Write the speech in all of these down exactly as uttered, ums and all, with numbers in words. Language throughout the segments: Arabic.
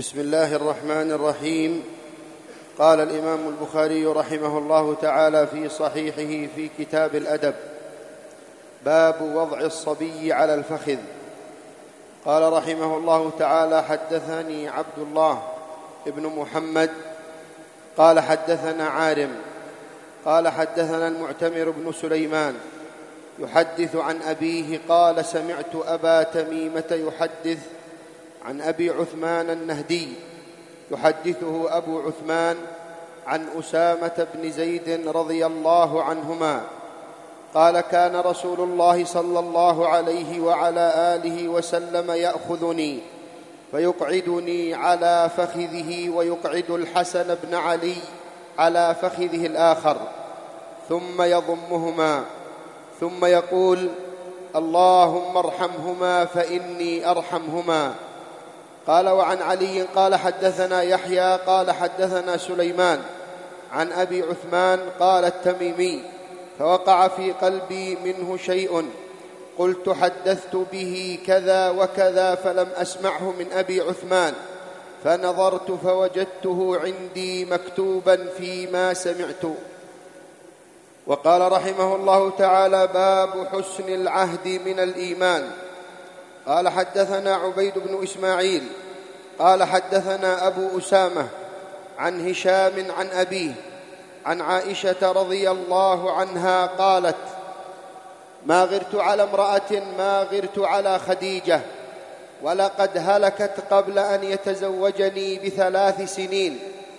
بسم الله الرحمن الرحيم. قال الإمام البخاري رحمه الله تعالى في صحيحه في كتاب الأدب: باب وضع الصبي على الفخذ. قال رحمه الله تعالى: حدثني عبد الله ابن محمد قال حدثنا عارم قال حدثنا المعتمر بن سليمان يحدث عن أبيه قال: سمعت أبا تميمة يحدث عن أبي عثمان النهدي يحدثه أبو عثمان عن أسامة بن زيد رضي الله عنهما قال: كان رسول الله صلى الله عليه وعلى آله وسلم يأخذني فيقعدني على فخذه ويقعد الحسن بن علي على فخذه الآخر ثم يضمهما ثم يقول: اللهم ارحمهما فإني أرحمهما. قال: وعن علي قال حدثنا يحيى قال حدثنا سليمان عن أبي عثمان قال: التميمي، فوقع في قلبي منه شيء قلت حدثت به كذا وكذا فلم أسمعه من أبي عثمان، فنظرت فوجدته عندي مكتوبا فيما سمعت. وقال رحمه الله تعالى: باب حسن العهد من الإيمان. قال حدثنا عبيد بن إسماعيل قال حدثنا أبو أسامة عن هشام عن أبيه عن عائشة رضي الله عنها قالت: ما غرت على امرأة ما غرت على خديجة، ولقد هلكت قبل أن يتزوجني بثلاث سنين،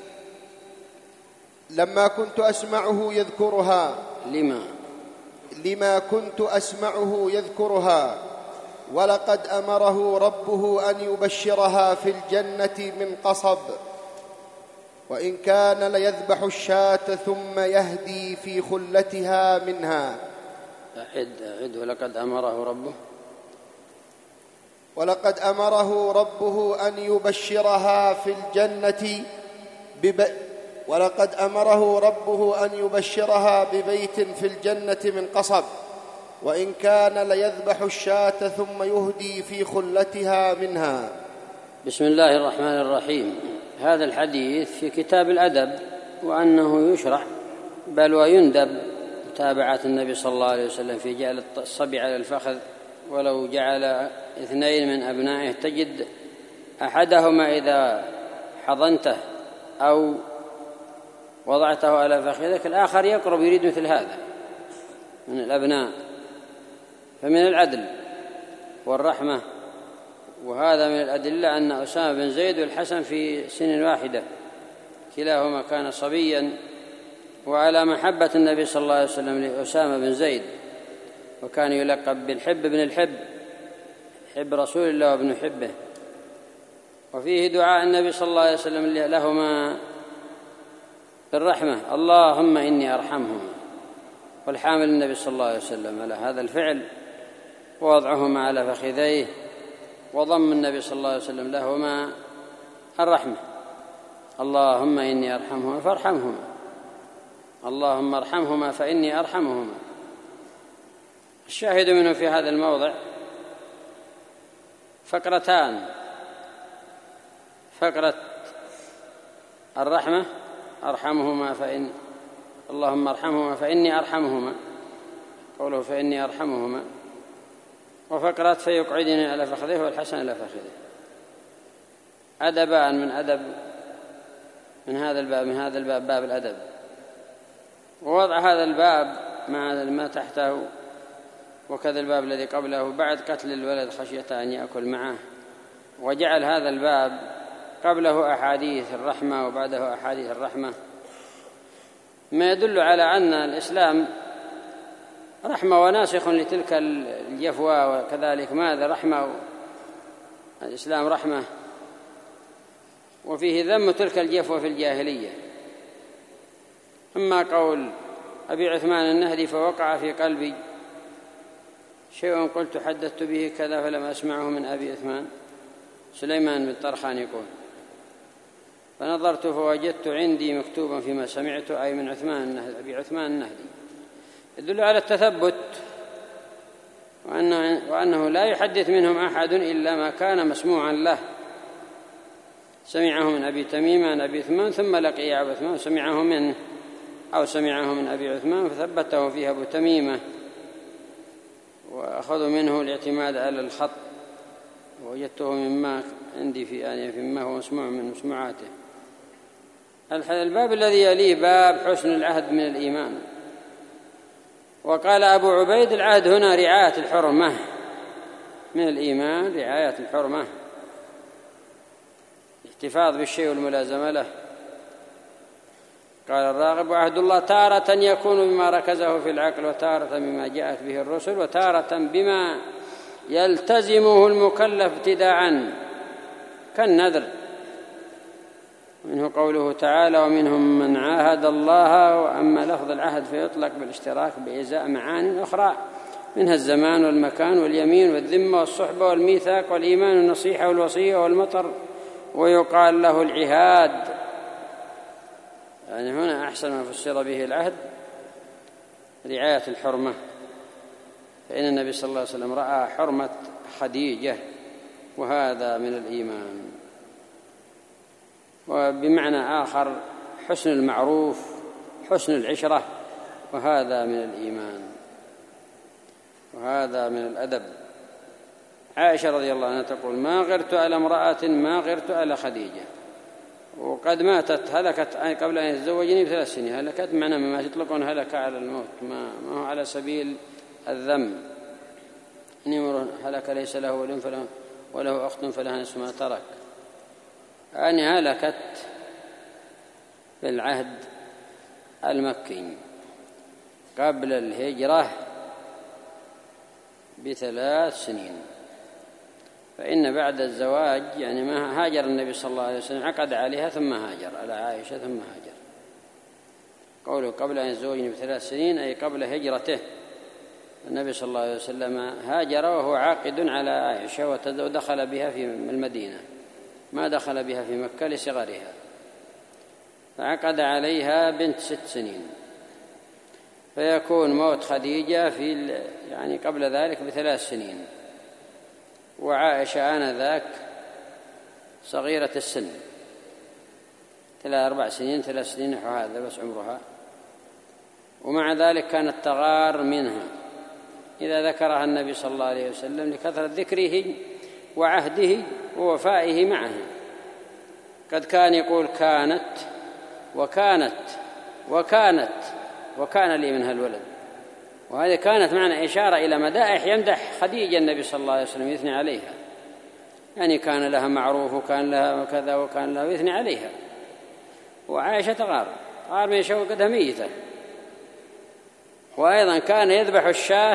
لما كنت أسمعه يذكرها لما لما كنت أسمعه يذكرها ولقد أمره ربه أن يبشرها في الجنة من قصب، وإن كان ليذبح الشاة ثم يهدي في خلتها منها. أعد أعد ولقد أمره ربه ولقد أمره ربه أن يبشرها في الجنة بب... ولقد أمره ربه أن يبشرها ببيت في الجنة من قصب، وإن كان ليذبح الشاة ثم يهدي في خلتها منها. بسم الله الرحمن الرحيم. هذا الحديث في كتاب الأدب، وأنه يشرع بل ويندب متابعة النبي صلى الله عليه وسلم في جعل الصبي على الفخذ، ولو جعل اثنين من أبنائه تجد أحدهما إذا حضنته أو وضعته على فخذك الآخر يقرب يريد مثل هذا من الأبناء، فمن العدل والرحمة. وهذا من الأدلة أن أسامة بن زيد والحسن في سن واحدة كلاهما كان صبيا، وعلى محبة النبي صلى الله عليه وسلم لأسامة بن زيد، وكان يلقب بالحب بن الحب، حب رسول الله وابن حبه. وفيه دعاء النبي صلى الله عليه وسلم لهما بالرحمة: اللهم إني أرحمهما، والحامل النبي صلى الله عليه وسلم على هذا الفعل ووضعهما على فخذيه، وضم النبي صلى الله عليه وسلم لهما الرحمة: اللهم إني أرحمهما فارحمهما، اللهم ارحمهما فإني أرحمهما. الشاهد منه في هذا الموضع فقرتان: فقرة الرحمة أرحمهما فإن اللهم ارحمهما فإني أرحمهما، قوله فإني أرحمهما، وفقرة فيقعدني على فخذه والحسن على فخذه. أدبان من أدب من هذا الباب من هذا الباب باب الأدب. ووضع هذا الباب مع ما تحته وكذا الباب الذي قبله بعد قتل الولد خشية أن يأكل معه، وجعل هذا الباب قبله أحاديث الرحمة وبعده أحاديث الرحمة، ما يدل على أن الإسلام رحمة وناسخ لتلك الجفوة، وكذلك ماذا رحمة الإسلام رحمة، وفيه ذم تلك الجفوة في الجاهلية. أما قول أبي عثمان النهدي: فوقع في قلبي شيء قلت حدثت به كذا فلم أسمعه من أبي عثمان، سليمان بن طرخان يقول: فنظرت فوجدت عندي مكتوبا فيما سمعت، أي من عثمان أبي عثمان النهدي، يدل على التثبت، وأنه, وأنه لا يحدث منهم أحد إلا ما كان مسموعا له، سمعه من أبي تميم عن أبي عثمان ثم لقي أبو عثمان سمعه منه أو سمعه من أبي عثمان فثبته فيه أبو تميمة وأخذوا منه الاعتماد على الخط، ووجدته مما عندي في يعني فيما هو مسموع من مسموعاته. الباب الذي يليه باب حسن العهد من الإيمان. وقال أبو عبيد العهد هنا رعاية الحرمة من الإيمان، رعاية الحرمة، الاحتفاظ بالشيء والملازمة له. قال الراغب وعهد الله تارة يكون بما ركزه في العقل، وتارة بما جاءت به الرسل، وتارة بما يلتزمه المكلف ابتداءً كالنذر، منه قوله تعالى ومنهم من عاهد الله. وأما لفظ العهد فيطلق بالاشتراك بإزاء معان أخرى منها الزمان والمكان واليمين والذمة والصحبة والميثاق والإيمان والنصيحة والوصية والمطر، ويقال له العهاد. يعني هنا أحسن ما فسر به العهد رعاية الحرمة، فإن النبي صلى الله عليه وسلم رأى حرمة خديجة وهذا من الإيمان. وبمعنى آخر حسن المعروف، حسن العشرة، وهذا من الإيمان وهذا من الأدب. عائشة رضي الله عنها تقول ما غرت على امرأة ما غرت على خديجة، وقد ماتت هلكت قبل أن يتزوجني بثلاث سنين. هلكت معنى ما يطلقون هلك على الموت، ما, ما هو على سبيل الذم. إن امرؤ هلك ليس له ولد فله وله أخت فلها نصف ما ترك، يعني هلكت في العهد المكي قبل الهجرة بثلاث سنين. فإن بعد الزواج يعني ما هاجر النبي صلى الله عليه وسلم، عقد عليها ثم هاجر على عائشة ثم هاجر. قوله قبل أن يتزوجني بثلاث سنين أي قبل هجرته. النبي صلى الله عليه وسلم هاجر وهو عاقد على عائشة ودخل بها في المدينة، ما دخل بها في مكة لصغرها، فعقد عليها بنت ست سنين، فيكون موت خديجة في يعني قبل ذلك بثلاث سنين، وعائشة آنذاك صغيرة السن، ثلاث أربع سنين ثلاث سنين نحو هذا بس عمرها. ومع ذلك كانت تغار منها إذا ذكرها النبي صلى الله عليه وسلم لكثرة ذكره وعهده ووفائه معها. قد كان يقول كانت وكانت وكانت وكان لي منها الولد، وهذه كانت معنى إشارة إلى مدائح يمدح خديجة النبي صلى الله عليه وسلم يثني عليها، يعني كان لها معروف وكان لها وكذا وكان لها يثني عليها. وعائشة تغار غار من شوقتها ميتة. وأيضا كان يذبح الشاة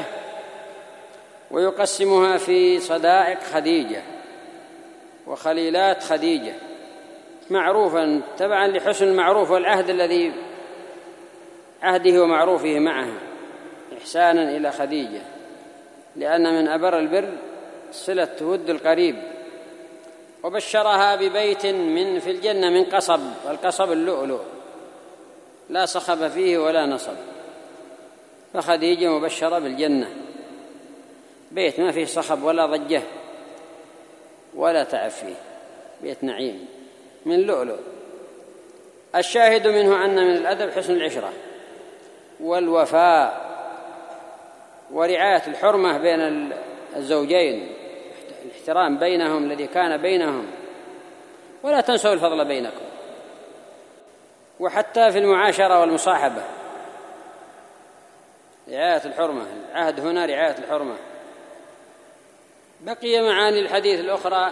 ويقسمها في صدائق خديجة وخليلات خديجة معروفا تبعا لحسن المعروف والعهد الذي عهده ومعروفه معها إحسانا إلى خديجة، لأن من أبر البر صلة ود القريب. وبشرها ببيت من في الجنة من قصب، والقصب اللؤلؤ لا صخب فيه ولا نصب، فخديجة مبشرة بالجنة، بيت ما فيه صخب ولا ضجة ولا تعب فيه، بيت نعيم من لؤلؤ. الشاهد منه أن من الأدب حسن العشرة والوفاء ورعاية الحرمة بين الزوجين، الاحترام بينهم الذي كان بينهم، ولا تنسوا الفضل بينكم. وحتى في المعاشرة والمصاحبة رعاية الحرمة، العهد هنا رعاية الحرمة. بقي معاني الحديث الأخرى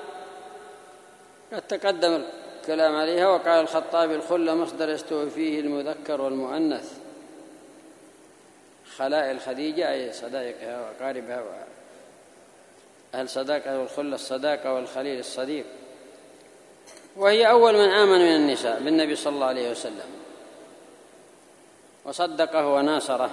قد تقدم الكلام عليها. وقال الخطابي الخلة مصدر يستوي فيه المذكر والمؤنث، خلائل خديجة أي صدائقها وأقاربها أهل صداقة، والخلة الصداقة والخليل الصديق. وهي أول من آمن من النساء بالنبي صلى الله عليه وسلم وصدقه وناصره،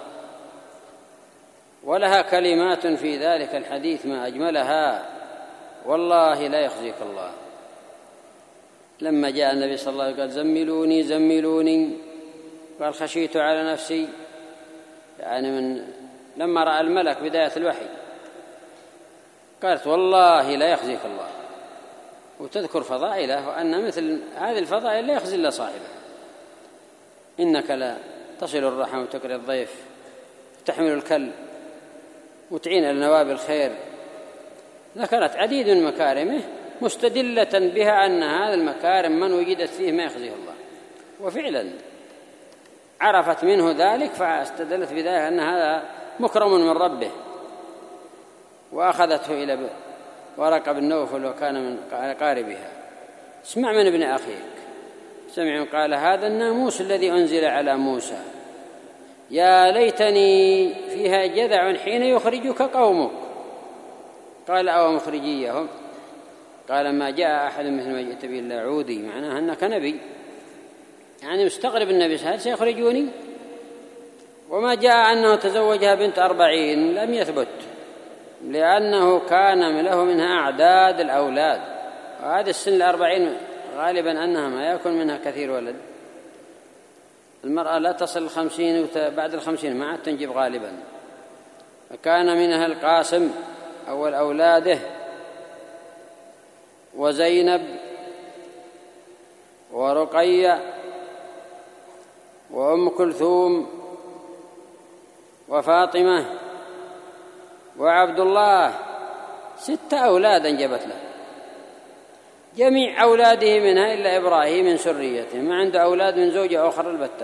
ولها كلمات في ذلك الحديث ما أجملها، والله لا يخزيك الله. لما جاء النبي صلى الله عليه وسلم قال زملوني زملوني، قال خشيت على نفسي، يعني من لما رأى الملك بداية الوحي قالت والله لا يخزيك الله. وتذكر فضائله، وأن مثل هذه الفضائل لا يخزي إلا صاحبه. إنك لا تصل الرحم وتكري الضيف وتحمل الكل وتعين على نواب الخير. ذكرت عديد من مكارمه مستدلة بها أن هذا المكارم من وجدت فيه ما يخزيه الله، وفعلا عرفت منه ذلك فاستدلت بذلك أن هذا مكرم من ربه، وأخذته إلى ورقة بن نوفل وكان من أقاربها. اسمع من ابن أخيك. سمع قال هذا الناموس الذي أنزل على موسى، يا ليتني فيها جذع حين يخرجك قومك. قال أو مخرجيهم؟ قال ما جاء أحد مثل ما جئت به إلا عودي، معناها أنك نبي، يعني مستغرب النبي هل سيخرجوني؟ وما جاء أنه تزوجها بنت أربعين لم يثبت، لأنه كان له منها أعداد الأولاد، وهذه السن الأربعين غالبا أنها ما يكون منها كثير ولد. المرأة لا تصل الخمسين بعد الخمسين ما عاد تنجب غالبا. فكان منها القاسم أول أولاده وزينب ورقية وأم كلثوم وفاطمة وعبد الله، ستة أولاد أنجبت له، جميع أولاده منها إلا إبراهيم من سريته، ما عنده أولاد من زوجة أخرى البتة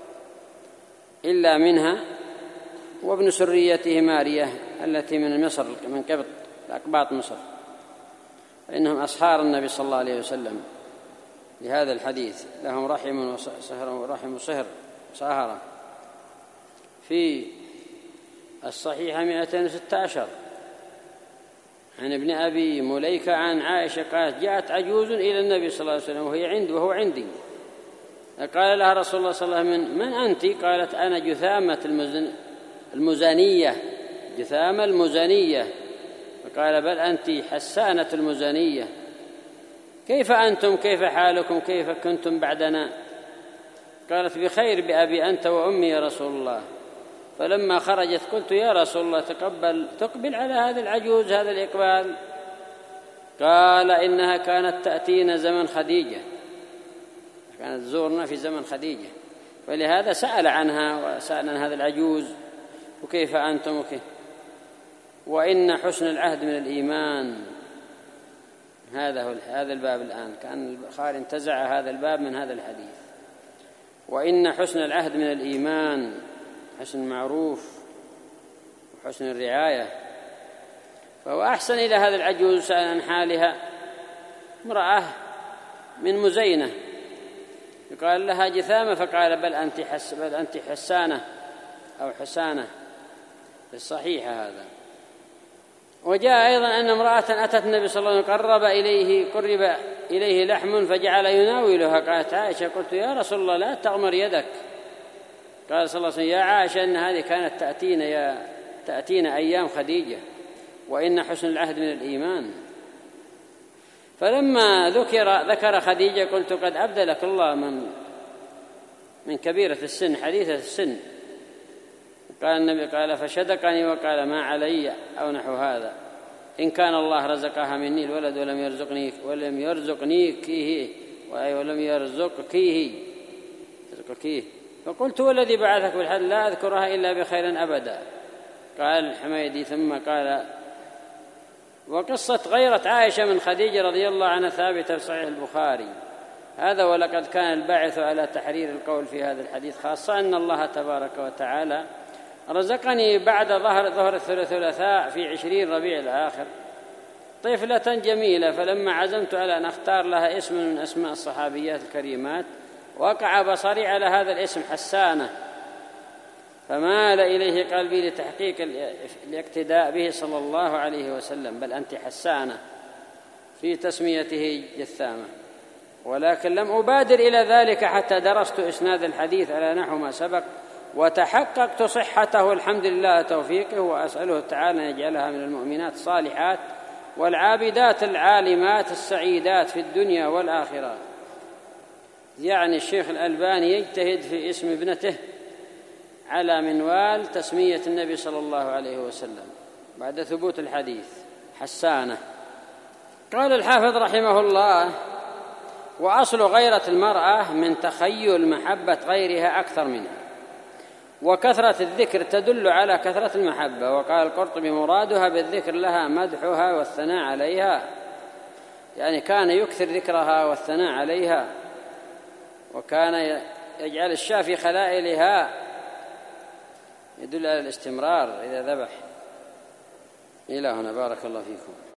إلا منها، وابن سريته مارية التي من مصر من قبط أقباط مصر، فإنهم أصهار النبي صلى الله عليه وسلم لهذا الحديث، لهم رحم وصهر ورحم صهر صهرة. في الصحيحة مئتين وستة عشر عن ابن أبي مليكة عن عائشة قالت جاءت عجوز إلى النبي صلى الله عليه وسلم وهي عند وهو عندي، قال لها رسول الله صلى الله عليه وسلم من أنت؟ قالت أنا جثامة المزن المزانية جثامة المزانية. فقال بل أنت حسانة المزانية. كيف أنتم؟ كيف حالكم؟ كيف كنتم بعدنا؟ قالت بخير بأبي أنت وأمي يا رسول الله. فلما خرجت قلت يا رسول الله تقبل تقبل على هذا العجوز هذا الإقبال؟ قال إنها كانت تأتينا زمن خديجة، كانت تزورنا في زمن خديجة، فلهذا سأل عنها وسأل عن هذا العجوز وكيف أنتم وكيف. وإن حسن العهد من الإيمان. هذا هو هذا الباب الآن، كان البخاري انتزع هذا الباب من هذا الحديث. وإن حسن العهد من الإيمان، حسن المعروف وحسن الرعاية. فهو أحسن إلى هذا العجوز سأل عن حالها، امرأة من مزينة يقال لها جثامة، فقال بل أنت حس بل أنت حسانة أو حسانة، في الصحيح هذا. وجاء أيضا أن امرأة أتت النبي صلى الله عليه وسلم قرب إليه قرب إليه لحم فجعل يناولها. قالت عائشة قلت يا رسول الله لا تغمر يدك. قال صلى الله عليه وسلم يا عائشة إن هذه كانت تأتينا يا تأتينا أيام خديجة، وإن حسن العهد من الإيمان. فلما ذكر ذكر خديجة قلت قد أبدلك الله من من كبيرة السن حديثة السن. قال النبي قال فشدقني وقال ما علي أو نحو هذا، إن كان الله رزقها مني الولد ولم يرزقني ولم يرزقني كيه ولم يرزقكيه يرزقكيه. فقلت والذي بعثك بالحق لا أذكرها إلا بخير أبدا. قال الحميدي ثم قال وقصة غيرة عائشة من خديجة رضي الله عنها ثابتة في صحيح البخاري. هذا ولقد كان الباعث على تحرير القول في هذا الحديث خاصة أن الله تبارك وتعالى رزقني بعد ظهر ظهر الثلاثاء في عشرين ربيع الآخر طفلة جميلة، فلما عزمت على أن أختار لها اسم من أسماء الصحابيات الكريمات وقع بصري على هذا الاسم حسانة، فمال إليه قلبي لتحقيق الاقتداء به صلى الله عليه وسلم. بل أنت حسانة في تسميته جثامة، ولكن لم أبادر إلى ذلك حتى درست إسناد الحديث على نحو ما سبق وتحققت صحته الحمد لله توفيقه، وأسأله تعالى أن يجعلها من المؤمنات الصالحات والعابدات العالمات السعيدات في الدنيا والآخرة. يعني الشيخ الألباني يجتهد في اسم ابنته على منوال تسمية النبي صلى الله عليه وسلم بعد ثبوت الحديث حسانة. قال الحافظ رحمه الله: وأصل غيرة المرأة من تخيل محبة غيرها أكثر منها، وكثرة الذكر تدل على كثرة المحبة. وقال القرطبي: مرادها بالذكر لها مدحها والثناء عليها، يعني كان يكثر ذكرها والثناء عليها، وكان يجعل الشاة في خلائلها، يدل على الاستمرار إذا ذبح. إلى هنا، بارك الله فيكم.